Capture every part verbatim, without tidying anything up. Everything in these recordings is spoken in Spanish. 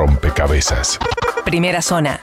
rompecabezas. Primera zona.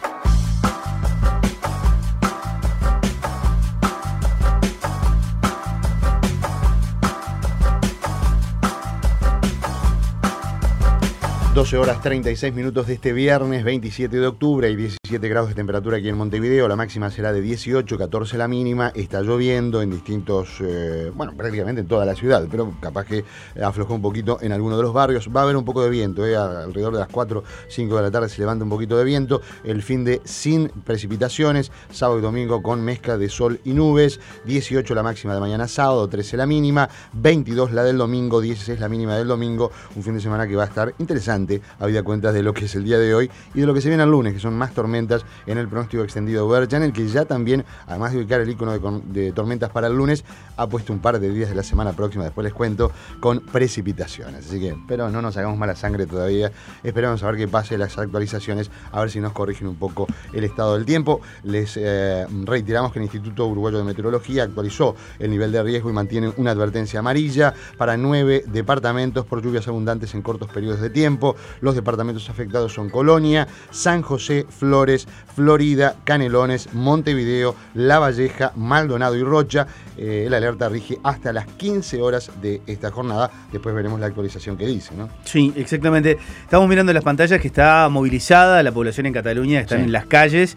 doce horas treinta y seis minutos de este viernes veintisiete de octubre, hay diecisiete grados de temperatura aquí en Montevideo, la máxima será de dieciocho, catorce la mínima, está lloviendo en distintos, eh, bueno, prácticamente en toda la ciudad, pero capaz que aflojó un poquito en alguno de los barrios, va a haber un poco de viento, eh, alrededor de las cuatro, cinco de la tarde se levanta un poquito de viento, el fin de sin precipitaciones, sábado y domingo con mezcla de sol y nubes, dieciocho la máxima de mañana sábado, trece la mínima, veintidós la del domingo, dieciséis la mínima del domingo, un fin de semana que va a estar interesante, habida cuenta de lo que es el día de hoy y de lo que se viene el lunes, que son más tormentas en el pronóstico extendido de Weather Channel, que ya también, además de ubicar el icono de, de tormentas para el lunes, ha puesto un par de días de la semana próxima, después les cuento, con precipitaciones. Así que, pero no nos hagamos mala sangre todavía, esperamos a ver qué pase las actualizaciones, a ver si nos corrigen un poco el estado del tiempo. Les eh, reiteramos que el Instituto Uruguayo de Meteorología actualizó el nivel de riesgo y mantiene una advertencia amarilla para nueve departamentos por lluvias abundantes en cortos periodos de tiempo. Los departamentos afectados son Colonia, San José, Flores, Florida, Canelones, Montevideo, La Valleja, Maldonado y Rocha. Eh, el alerta rige hasta las quince horas de esta jornada. Después veremos la actualización que dice, ¿no? Sí, exactamente. Estamos mirando las pantallas que está movilizada la población en Cataluña, están sí. en las calles.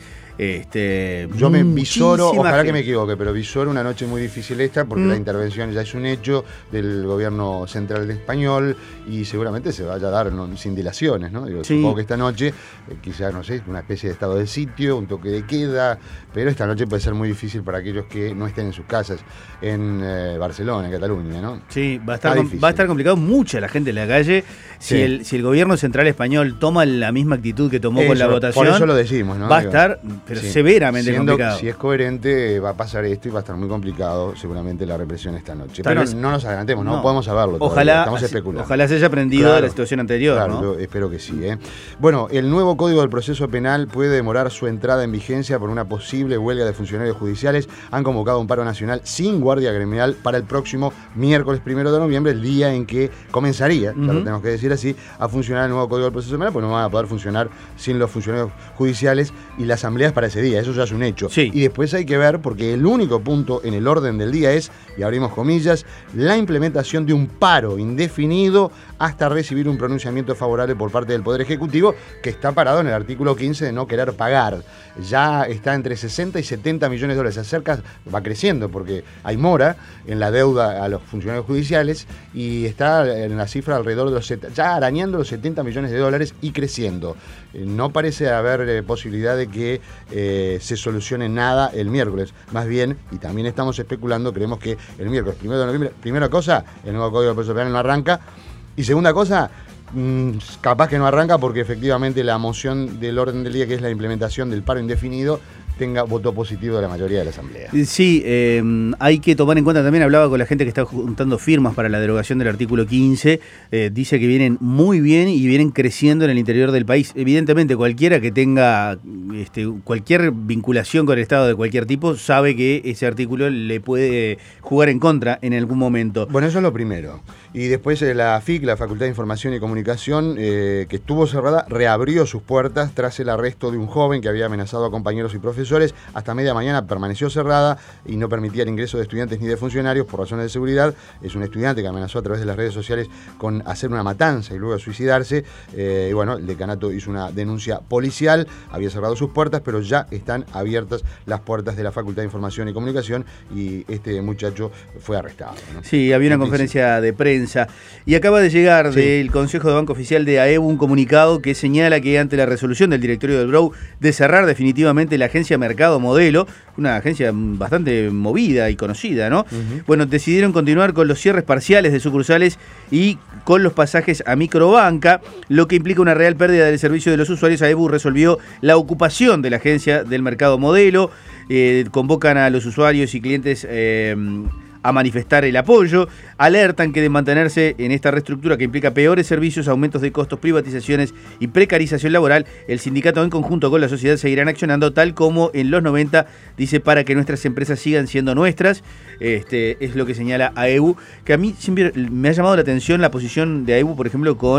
Este, Yo me visoro, ojalá gente. que me equivoque, pero visoro una noche muy difícil esta porque mm. la intervención ya es un hecho del gobierno central español y seguramente se vaya a dar no, sin dilaciones, ¿no? Digo, sí. Supongo que esta noche, eh, quizás, no sé, una especie de estado de sitio, un toque de queda, pero esta noche puede ser muy difícil para aquellos que no estén en sus casas en eh, Barcelona, en Cataluña, ¿no? Sí, va a estar, va a estar complicado, mucha la gente en la calle. Si, sí. el, si el gobierno central español toma la misma actitud que tomó eso, con la votación, por eso lo decimos, ¿no? Va Digo, a estar pero sí. severamente Siendo, complicado. Si es coherente, va a pasar esto y va a estar muy complicado seguramente la represión esta noche. Tal pero vez, no nos adelantemos, no, no podemos saberlo. Ojalá, estamos especulando. Ojalá se haya aprendido claro, de la situación anterior. Claro, ¿no? yo espero que sí. ¿eh? Bueno, el nuevo Código del Proceso Penal puede demorar su entrada en vigencia por una posible huelga de funcionarios judiciales. Han convocado un paro nacional sin guardia gremial para el próximo miércoles primero de noviembre, el día en que comenzaría, uh-huh. ya lo tenemos que decir así, a funcionar el nuevo Código del Proceso Penal, pues no van a poder funcionar sin los funcionarios judiciales y las asambleas para ese día. Eso ya es un hecho. Sí. Y después hay que ver, porque el único punto en el orden del día es, y abrimos comillas, la implementación de un paro indefinido hasta recibir un pronunciamiento favorable por parte del Poder Ejecutivo, que está parado en el artículo quince de no querer pagar. Ya está entre sesenta y setenta millones de dólares. Se acerca, va creciendo, porque hay mora en la deuda a los funcionarios judiciales y está en la cifra alrededor de los, ya arañando los setenta millones de dólares y creciendo. No parece haber eh, posibilidad de que eh, se solucione nada el miércoles. Más bien, y también estamos especulando, creemos que el miércoles primero de noviembre, primera cosa, el nuevo Código de Proceso Penal no arranca. Y segunda cosa, mmm, capaz que no arranca porque efectivamente la moción del orden del día, que es la implementación del paro indefinido, tenga voto positivo de la mayoría de la Asamblea. Sí, eh, hay que tomar en cuenta también, hablaba con la gente que está juntando firmas para la derogación del artículo quince, eh, dice que vienen muy bien y vienen creciendo en el interior del país. Evidentemente cualquiera que tenga este, cualquier vinculación con el Estado de cualquier tipo sabe que ese artículo le puede jugar en contra en algún momento. Bueno, eso es lo primero. Y después eh, la F I C, la Facultad de Información y Comunicación, eh, que estuvo cerrada, reabrió sus puertas tras el arresto de un joven que había amenazado a compañeros y profesores. Hasta media mañana permaneció cerrada y no permitía el ingreso de estudiantes ni de funcionarios por razones de seguridad. Es un estudiante que amenazó a través de las redes sociales con hacer una matanza y luego suicidarse. Eh, y bueno, el decanato hizo una denuncia policial, había cerrado sus puertas, pero ya están abiertas las puertas de la Facultad de Información y Comunicación y este muchacho fue arrestado, ¿no? Sí, había una conferencia de prensa y acaba de llegar sí. del Consejo de Banco Oficial de A E B U un comunicado que señala que ante la resolución del directorio del B R O U de cerrar definitivamente la agencia Mercado Modelo, una agencia bastante movida y conocida, ¿no? Uh-huh. Bueno, decidieron continuar con los cierres parciales de sucursales y con los pasajes a microbanca, lo que implica una real pérdida del servicio de los usuarios. A E B U resolvió la ocupación de la agencia del Mercado Modelo, eh, convocan a los usuarios y clientes eh, a manifestar el apoyo, alertan que de mantenerse en esta reestructura que implica peores servicios, aumentos de costos, privatizaciones y precarización laboral, el sindicato en conjunto con la sociedad seguirán accionando tal como en los noventa, dice, para que nuestras empresas sigan siendo nuestras. Este, es lo que señala A E B U, que a mí siempre me ha llamado la atención la posición de A E B U, por ejemplo, con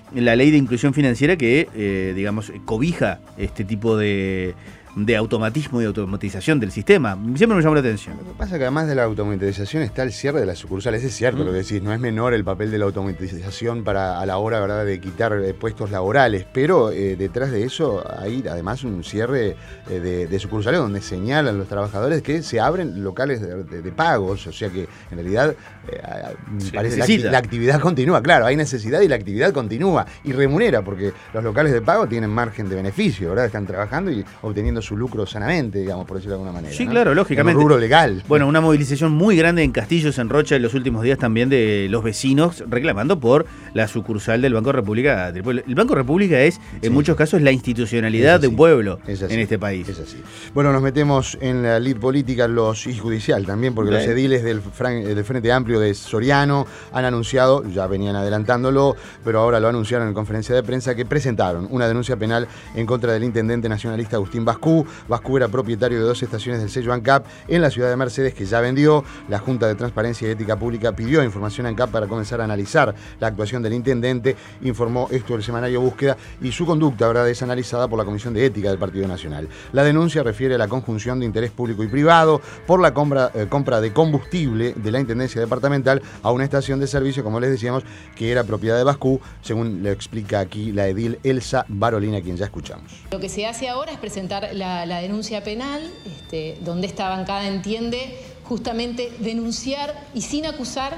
la ley de inclusión financiera que, eh, digamos, cobija este tipo de... de automatismo y automatización del sistema. Siempre me llamó la atención. Lo que pasa es que además de la automatización está el cierre de las sucursales. Es cierto mm. lo que decís, no es menor el papel de la automatización para a la hora, ¿verdad?, de quitar eh, puestos laborales, pero eh, detrás de eso hay además un cierre eh, de, de sucursales donde señalan los trabajadores que se abren locales de, de, de pagos, o sea que en realidad eh, parece la, la actividad continúa, claro, hay necesidad y la actividad continúa y remunera, porque los locales de pago tienen margen de beneficio, ¿verdad? Están trabajando y obteniendo su lucro sanamente, digamos, por decirlo de alguna manera. Sí, ¿no? claro, lógicamente. En un rubro legal. Bueno, una movilización muy grande en Castillos, en Rocha, en los últimos días también de los vecinos reclamando por la sucursal del Banco República del Pueblo. El Banco República es, sí, en muchos casos, la institucionalidad de un pueblo en este país. Es así. Bueno, nos metemos en la lid política los, y judicial también, porque Bien. los ediles del, del Frente Amplio de Soriano han anunciado, ya venían adelantándolo, pero ahora lo anunciaron en conferencia de prensa, que presentaron una denuncia penal en contra del intendente nacionalista Agustín Bascú. Bascú era propietario de dos estaciones del sello ANCAP en la ciudad de Mercedes, que ya vendió. La Junta de Transparencia y Ética Pública pidió información a ANCAP para comenzar a analizar la actuación del intendente. Informó esto el semanario Búsqueda, y su conducta, ¿verdad?, es analizada por la Comisión de Ética del Partido Nacional. La denuncia refiere a la conjunción de interés público y privado por la compra, eh, compra de combustible de la Intendencia Departamental a una estación de servicio, como les decíamos, que era propiedad de Bascú, según le explica aquí la edil Elsa Barolina, quien ya escuchamos. Lo que se hace ahora es presentar la La, la denuncia penal, este, donde esta bancada entiende justamente denunciar y sin acusar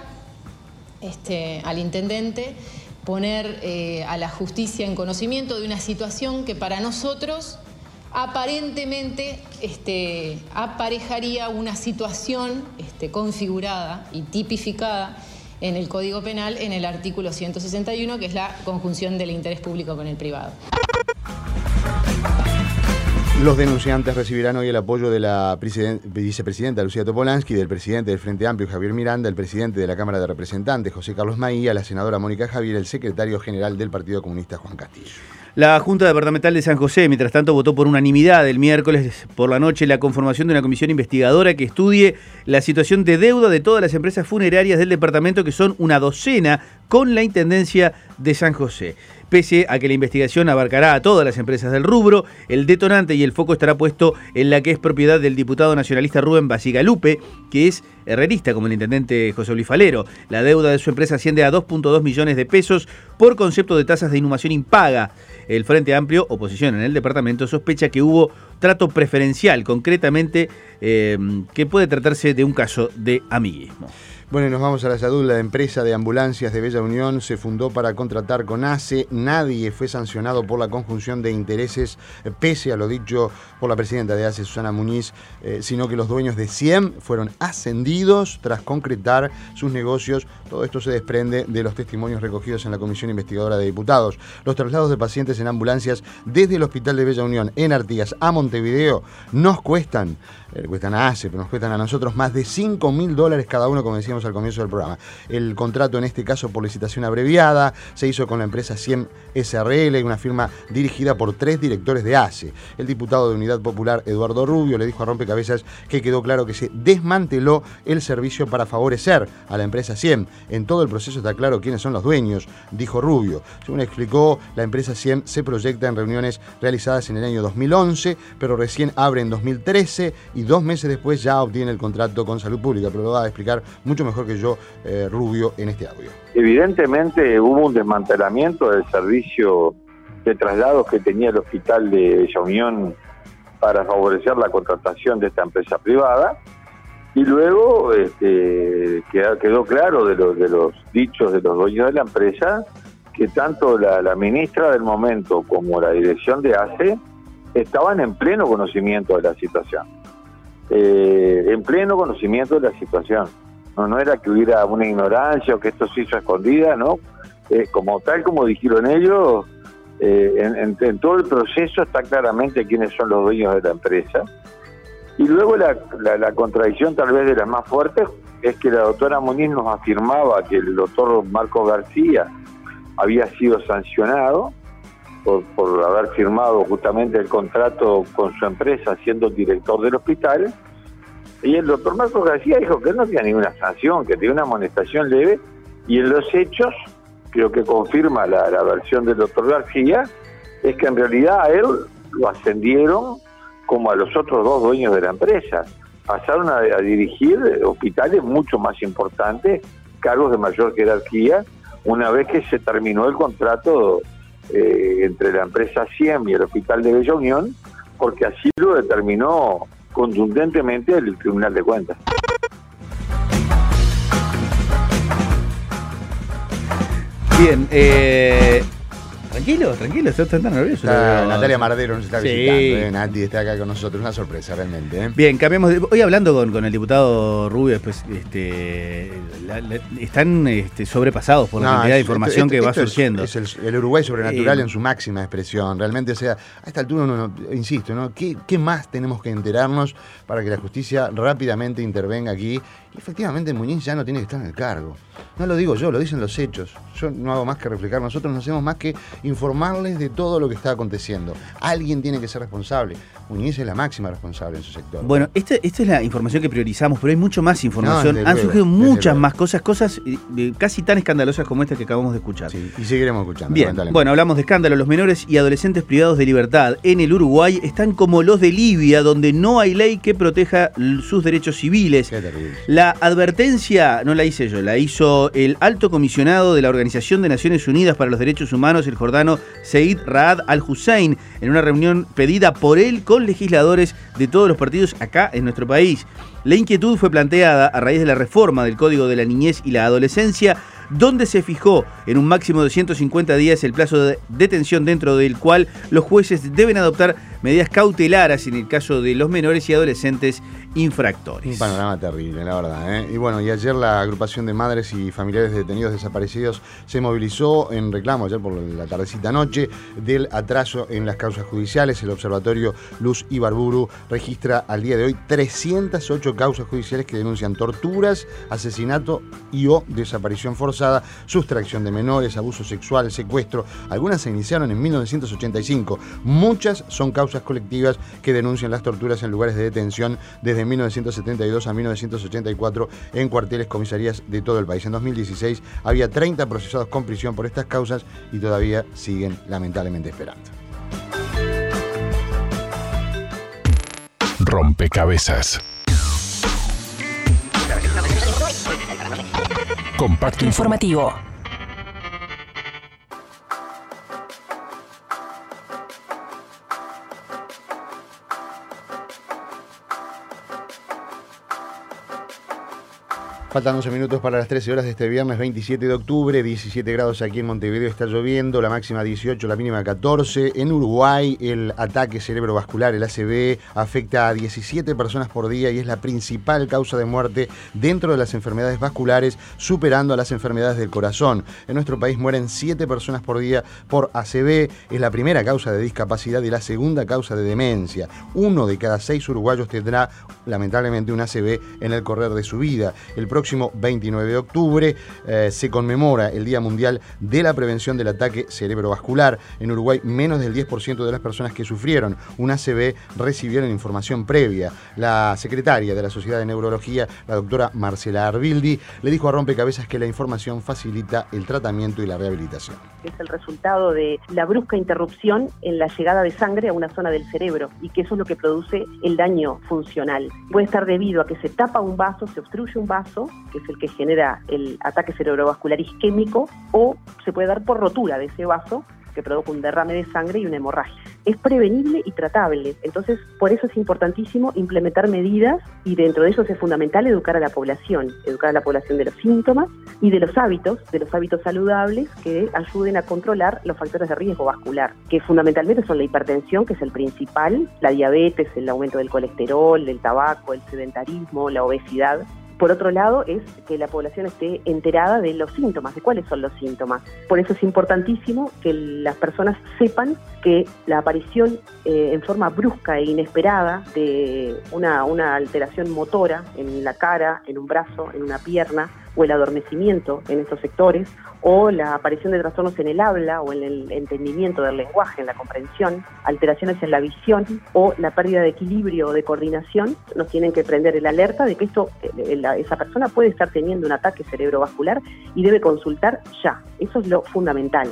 este, al intendente, poner eh, a la justicia en conocimiento de una situación que para nosotros aparentemente este, aparejaría una situación este, configurada y tipificada en el Código Penal en el artículo ciento sesenta y uno, que es la conjunción del interés público con el privado. Los denunciantes recibirán hoy el apoyo de la vicepresidenta Lucía Topolansky, del presidente del Frente Amplio Javier Miranda, el presidente de la Cámara de Representantes José Carlos Maía, la senadora Mónica Javier, el secretario general del Partido Comunista Juan Castillo. La Junta Departamental de San José, mientras tanto, votó por unanimidad el miércoles por la noche la conformación de una comisión investigadora que estudie la situación de deuda de todas las empresas funerarias del departamento, que son una docena, con la Intendencia de San José. Pese a que la investigación abarcará a todas las empresas del rubro, el detonante y el foco estará puesto en la que es propiedad del diputado nacionalista Rubén Basigalupe, que es herrerista como el intendente José Luis Falero. La deuda de su empresa asciende a dos punto dos millones de pesos por concepto de tasas de inhumación impaga. El Frente Amplio, oposición en el departamento, sospecha que hubo trato preferencial, concretamente eh, que puede tratarse de un caso de amiguismo. Bueno, y nos vamos a la salud. La empresa de ambulancias de Bella Unión se fundó para contratar con ACE. Nadie fue sancionado por la conjunción de intereses, pese a lo dicho por la presidenta de ACE, Susana Muñiz, eh, sino que los dueños de SIEM fueron ascendidos tras concretar sus negocios. Todo esto se desprende de los testimonios recogidos en la Comisión Investigadora de Diputados. Los traslados de pacientes en ambulancias desde el Hospital de Bella Unión en Artigas a Montevideo nos cuestan, eh, cuestan a ACE, pero nos cuestan a nosotros más de cinco mil dólares cada uno, como decíamos al comienzo del programa. El contrato, en este caso por licitación abreviada, se hizo con la empresa SIEM S R L, una firma dirigida por tres directores de ACE. El diputado de Unidad Popular, Eduardo Rubio, le dijo a Rompecabezas que quedó claro que se desmanteló el servicio para favorecer a la empresa SIEM. En todo el proceso está claro quiénes son los dueños, dijo Rubio. Según explicó, la empresa SIEM se proyecta en reuniones realizadas en el año dos mil once, pero recién abre en dos mil trece y dos meses después ya obtiene el contrato con Salud Pública, pero lo va a explicar mucho mejor que yo, eh, Rubio, en este audio. Evidentemente hubo un desmantelamiento del servicio de traslados que tenía el hospital de Bella Unión para favorecer la contratación de esta empresa privada, y luego este, quedó, quedó claro de los, de los dichos de los dueños de la empresa que tanto la, la ministra del momento como la dirección de ACE estaban en pleno conocimiento de la situación, eh, en pleno conocimiento de la situación. No, no era que hubiera una ignorancia o que esto se hizo a escondida, ¿no? Eh, como tal como dijeron ellos, eh, en, en, en todo el proceso está claramente quiénes son los dueños de la empresa. Y luego la, la, la contradicción tal vez de las más fuertes es que la doctora Muñiz nos afirmaba que el doctor Marcos García había sido sancionado por, por haber firmado justamente el contrato con su empresa siendo director del hospital. Y el doctor Marcos García dijo que no tenía ninguna sanción, que tenía una amonestación leve, y en los hechos lo que confirma la, la versión del doctor García, es que en realidad a él lo ascendieron como a los otros dos dueños de la empresa. Pasaron a, a dirigir hospitales mucho más importantes, cargos de mayor jerarquía, una vez que se terminó el contrato eh, entre la empresa C I E M y el Hospital de Bella Unión, porque así lo determinó contundentemente el Tribunal de Cuentas. Bien, eh... Tranquilo, tranquilo, estás tan nervioso. Está, Natalia Mardero nos está sí. visitando, eh, Nati está acá con nosotros, una sorpresa realmente. ¿eh? Bien, cambiamos de... Hoy hablando con, con el diputado Rubio, después este, la, la, están este, sobrepasados por la no, cantidad de información esto, esto, que va esto surgiendo. Es, es el, el Uruguay sobrenatural eh, en su máxima expresión. Realmente, o sea, a esta altura, uno, no, insisto, ¿no? ¿Qué, ¿qué más tenemos que enterarnos para que la justicia rápidamente intervenga aquí? Y efectivamente Muñiz ya no tiene que estar en el cargo. No lo digo yo, lo dicen los hechos. Yo no hago más que reflejar. Nosotros no hacemos más que informarles de todo lo que está aconteciendo. Alguien tiene que ser responsable. Muñiz es la máxima responsable en su sector. Bueno, esta, esta es la información que priorizamos, pero hay mucho más información. No, Han luego, surgido muchas luego. más cosas, cosas eh, casi tan escandalosas como esta que acabamos de escuchar. Sí, y seguiremos escuchando. Bien, bueno, hablamos de escándalo. Los menores y adolescentes privados de libertad en el Uruguay están como los de Libia, donde no hay ley que proteja sus derechos civiles. Qué terrible. La advertencia no la hice yo, la hizo el alto comisionado de la Organización de Naciones Unidas para los Derechos Humanos, el jordano Zeid Raad al-Hussein, en una reunión pedida por él con legisladores de todos los partidos acá en nuestro país. La inquietud fue planteada a raíz de la reforma del Código de la Niñez y la Adolescencia, donde se fijó en un máximo de ciento cincuenta días el plazo de detención dentro del cual los jueces deben adoptar medidas cautelares en el caso de los menores y adolescentes infractores. Un panorama terrible, la verdad, ¿eh? Y bueno, y ayer la agrupación de madres y familiares de detenidos desaparecidos se movilizó en reclamo, ayer por la tardecita noche, del atraso en las causas judiciales. El observatorio Luz Ibarburu registra al día de hoy trescientas ocho causas judiciales que denuncian torturas, asesinato y o desaparición forzada, sustracción de menores, abuso sexual, secuestro. Algunas se iniciaron en mil novecientos ochenta y cinco. Muchas son causas colectivas que denuncian las torturas en lugares de detención desde mil novecientos setenta y dos a mil novecientos ochenta y cuatro en cuarteles, comisarías de todo el país. En dos mil dieciséis había treinta procesados con prisión por estas causas y todavía siguen lamentablemente esperando. Rompecabezas. Compacto informativo. Faltan once minutos para las trece horas de este viernes veintisiete de octubre, diecisiete grados aquí en Montevideo, está lloviendo, la máxima dieciocho, la mínima catorce. En Uruguay el ataque cerebrovascular, el A C V, afecta a diecisiete personas por día y es la principal causa de muerte dentro de las enfermedades vasculares, superando a las enfermedades del corazón. En nuestro país mueren siete personas por día por A C V, es la primera causa de discapacidad y la segunda causa de demencia. Uno de cada seis uruguayos tendrá lamentablemente un A C V en el correr de su vida. El próximo veintinueve de octubre eh, se conmemora el Día Mundial de la Prevención del Ataque Cerebrovascular. En Uruguay, menos del diez por ciento de las personas que sufrieron un A C V recibieron información previa. La secretaria de la Sociedad de Neurología, la doctora Marcela Arbildi, le dijo a Rompecabezas que la información facilita el tratamiento y la rehabilitación. Es el resultado de la brusca interrupción en la llegada de sangre a una zona del cerebro y que eso es lo que produce el daño funcional. Puede estar debido a que se tapa un vaso, se obstruye un vaso, que es el que genera el ataque cerebrovascular isquémico, o se puede dar por rotura de ese vaso que provoca un derrame de sangre y una hemorragia. Es prevenible y tratable, entonces por eso es importantísimo implementar medidas y dentro de eso es fundamental educar a la población, educar a la población de los síntomas y de los hábitos, de los hábitos saludables que ayuden a controlar los factores de riesgo vascular, que fundamentalmente son la hipertensión, que es el principal, la diabetes, el aumento del colesterol, del tabaco, el sedentarismo, la obesidad. Por otro lado, es que la población esté enterada de los síntomas, de cuáles son los síntomas. Por eso es importantísimo que las personas sepan que la aparición eh, en forma brusca e inesperada de una, una alteración motora en la cara, en un brazo, en una pierna, o el adormecimiento en estos sectores, o la aparición de trastornos en el habla o en el entendimiento del lenguaje, en la comprensión, alteraciones en la visión o la pérdida de equilibrio o de coordinación, nos tienen que prender el alerta de que esto, la, esa persona puede estar teniendo un ataque cerebrovascular y debe consultar ya. Eso es lo fundamental.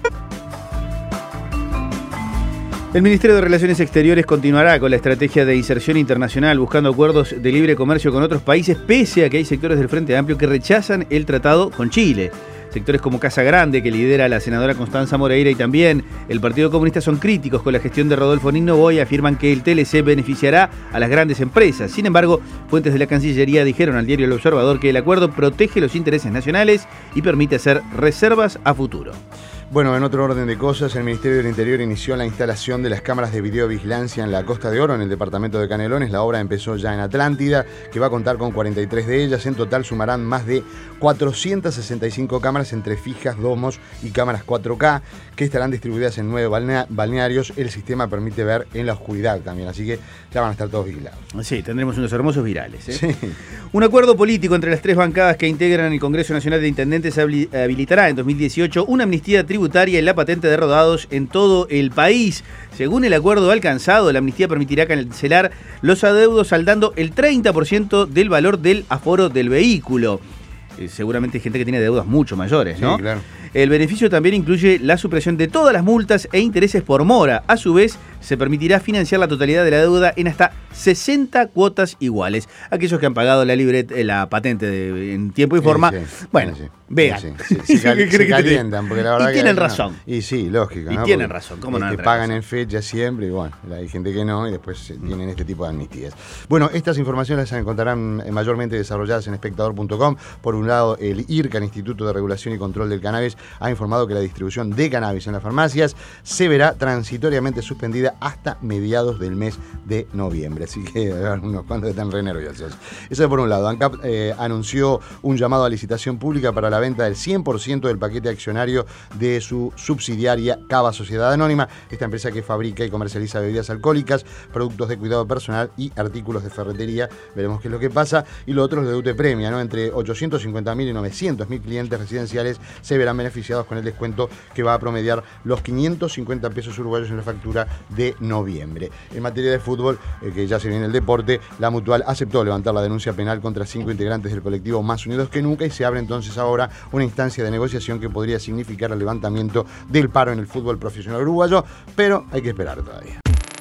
El Ministerio de Relaciones Exteriores continuará con la estrategia de inserción internacional buscando acuerdos de libre comercio con otros países, pese a que hay sectores del Frente Amplio que rechazan el tratado con Chile. Sectores como Casa Grande, que lidera la senadora Constanza Moreira, y también el Partido Comunista son críticos con la gestión de Rodolfo Nigno y afirman que el T L C beneficiará a las grandes empresas. Sin embargo, fuentes de la Cancillería dijeron al diario El Observador que el acuerdo protege los intereses nacionales y permite hacer reservas a futuro. Bueno, en otro orden de cosas, el Ministerio del Interior inició la instalación de las cámaras de videovigilancia en la Costa de Oro, en el departamento de Canelones. La obra empezó ya en Atlántida, que va a contar con cuarenta y tres de ellas. En total sumarán más de cuatrocientas sesenta y cinco cámaras entre fijas, domos y cámaras cuatro K, que estarán distribuidas en nueve balnearios. El sistema permite ver en la oscuridad también, así que ya van a estar todos vigilados. Sí, tendremos unos hermosos virales, ¿eh? Sí. Un acuerdo político entre las tres bancadas que integran el Congreso Nacional de Intendentes habilitará en dos mil dieciocho una amnistía tributaria en la patente de rodados en todo el país. Según el acuerdo alcanzado, la amnistía permitirá cancelar los adeudos saldando el treinta por ciento del valor del aforo del vehículo. Eh, seguramente hay gente que tiene deudas mucho mayores, ¿no? Sí, claro. El beneficio también incluye la supresión de todas las multas e intereses por mora. A su vez, se permitirá financiar la totalidad de la deuda en hasta sesenta cuotas iguales. Aquellos que han pagado la libreta, la patente de, en tiempo y forma, sí, sí, bueno, sí, sí, vean. Sí, sí, sí. Se, cal, se calientan, porque la verdad y tienen que, razón. No. Y sí, lógico. Y ¿no? tienen porque razón. ¿Cómo no? Que pagan razón en fecha siempre, y bueno, hay gente que no, y después mm. tienen este tipo de amnistías. Bueno, estas informaciones las encontrarán mayormente desarrolladas en espectador punto com. Por un lado, el IRCA, el Instituto de Regulación y Control del Cannabis, ha informado que la distribución de cannabis en las farmacias se verá transitoriamente suspendida hasta mediados del mes de noviembre. Así que unos cuantos están re nerviosos. Eso es por un lado. ANCAP eh, anunció un llamado a licitación pública para la venta del cien por ciento del paquete accionario de su subsidiaria Cava Sociedad Anónima, esta empresa que fabrica y comercializa bebidas alcohólicas, productos de cuidado personal y artículos de ferretería. Veremos qué es lo que pasa. Y lo otro es de U T Premia, ¿no? Entre ochocientos cincuenta mil y novecientos mil clientes residenciales se verán beneficiados con el descuento que va a promediar los quinientos cincuenta pesos uruguayos en la factura de noviembre. En materia de fútbol, eh, que ya se viene el deporte, la Mutual aceptó levantar la denuncia penal contra cinco integrantes del colectivo Más Unidos que Nunca, y se abre entonces ahora una instancia de negociación que podría significar el levantamiento del paro en el fútbol profesional uruguayo, pero hay que esperar todavía.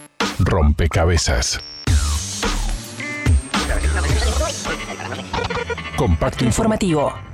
Rompecabezas. Compacto informativo.